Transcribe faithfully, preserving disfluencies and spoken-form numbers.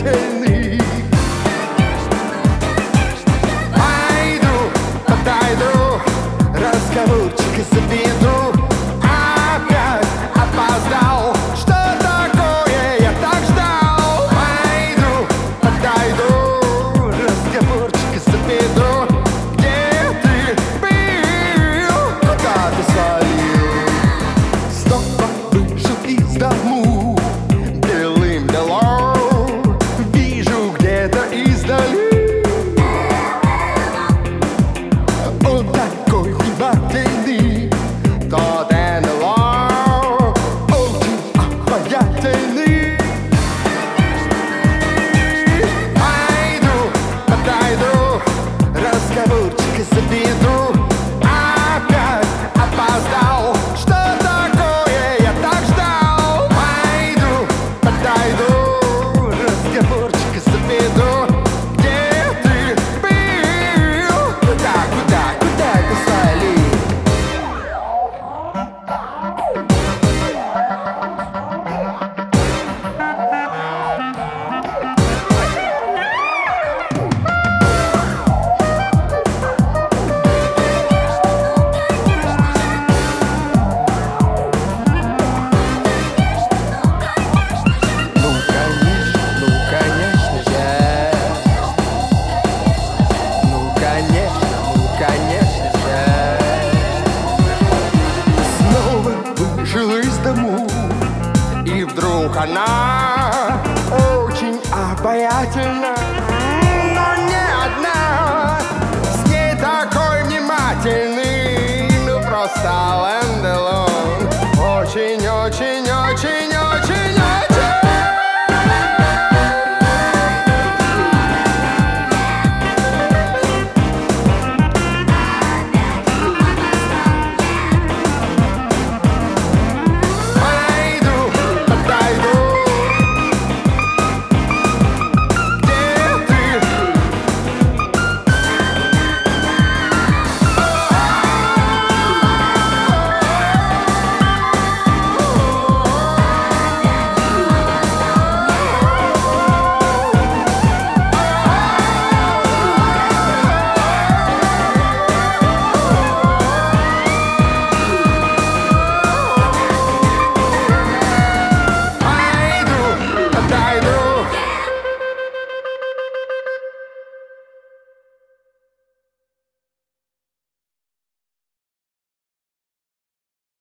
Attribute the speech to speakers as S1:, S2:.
S1: обаятельный. Пойду, подойду, разговорчик заведу. Опять опоздал, что такое я так ждал? Пойду, подойду, разговорчик заведу. Где ты был, куда ты свалил? Снова вышел из дому, белым белом вижу где-то издали. Он такой внимательный, тот эн эл о, очень обаятельный. Пойду, подойду, разговорчик заведу. Опять опоздал, что такое я так ждал? Пойду, подойду, разговорчик заведу. Где ты был? Куда, куда, куда ты свалил? Ну, конечно, ну, конечно же. Ну, конечно, ну, конечно же. Снова вышел из дому, и вдруг она очень обаятельна.